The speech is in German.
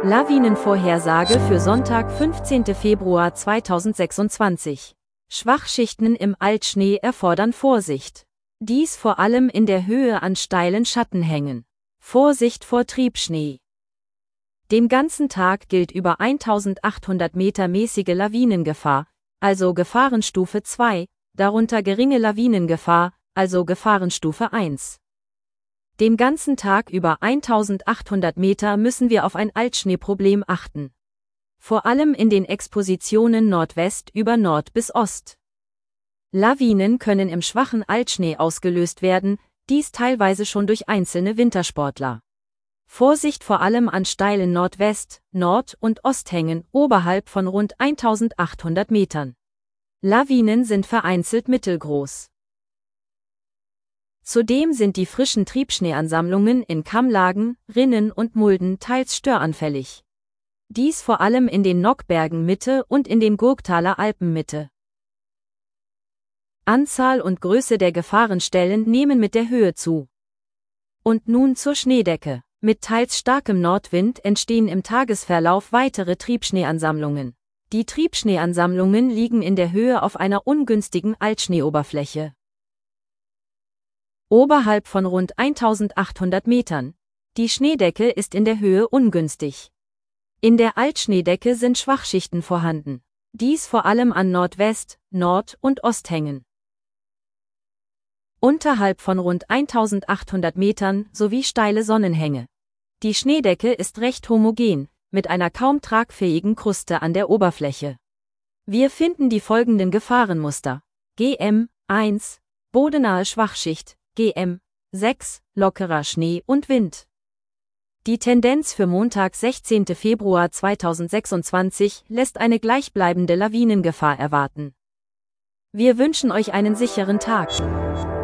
Lawinenvorhersage für Sonntag, 15. Februar 2026. Schwachschichten im Altschnee erfordern Vorsicht. Dies vor allem in der Höhe an steilen Schattenhängen. Vorsicht vor Triebschnee. Den ganzen Tag gilt über 1800 Meter mäßige Lawinengefahr, also Gefahrenstufe 2, darunter geringe Lawinengefahr, also Gefahrenstufe 1. Den ganzen Tag über 1800 Meter müssen wir auf ein Altschneeproblem achten. Vor allem in den Expositionen Nordwest über Nord bis Ost. Lawinen können im schwachen Altschnee ausgelöst werden, dies teilweise schon durch einzelne Wintersportler. Vorsicht vor allem an steilen Nordwest-, Nord- und Osthängen oberhalb von rund 1800 Metern. Lawinen sind vereinzelt mittelgroß. Zudem sind die frischen Triebschneeansammlungen in Kammlagen, Rinnen und Mulden teils störanfällig. Dies vor allem in den Nockbergen Mitte und in den Gurktaler Alpen Mitte. Anzahl und Größe der Gefahrenstellen nehmen mit der Höhe zu. Und nun zur Schneedecke. Mit teils starkem Nordwind entstehen im Tagesverlauf weitere Triebschneeansammlungen. Die Triebschneeansammlungen liegen in der Höhe auf einer ungünstigen Altschneeoberfläche. Oberhalb von rund 1800 Metern. Die Schneedecke ist in der Höhe ungünstig. In der Altschneedecke sind Schwachschichten vorhanden. Dies vor allem an Nordwest-, Nord- und Osthängen. Unterhalb von rund 1800 Metern sowie steile Sonnenhänge. Die Schneedecke ist recht homogen, mit einer kaum tragfähigen Kruste an der Oberfläche. Wir finden die folgenden Gefahrenmuster. GM 1, bodenahe Schwachschicht, GM 6, lockerer Schnee und Wind. Die Tendenz für Montag, 16. Februar 2026 lässt eine gleichbleibende Lawinengefahr erwarten. Wir wünschen euch einen sicheren Tag.